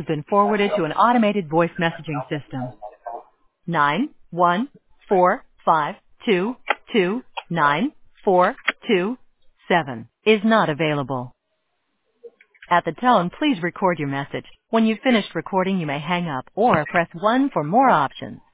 been forwarded to an automated voice messaging system. 91452294227 is not available. At the tone, please record your message. When you've finished recording, you may hang up or press 1 for more options.